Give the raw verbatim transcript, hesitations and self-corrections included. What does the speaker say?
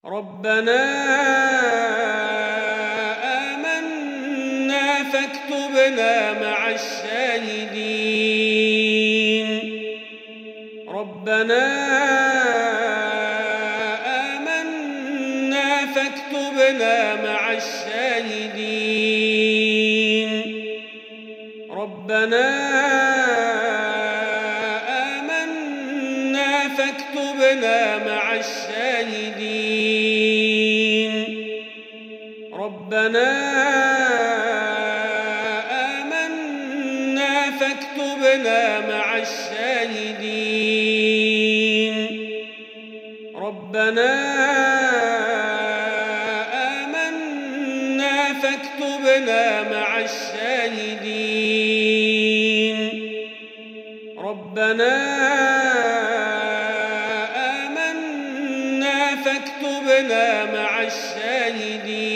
ربنا آمنا فاكتبنا مع الشاهدين ربنا آمنا فاكتبنا مع الشاهدين ربنا آمنا فاكتبنا مع الشاهدين ربنا آمنا فاكتبنا مع الشاهدين ربنا آمنا فاكتبنا مع الشاهدين ربنا آمنا فاكتبنا مع الشاهدين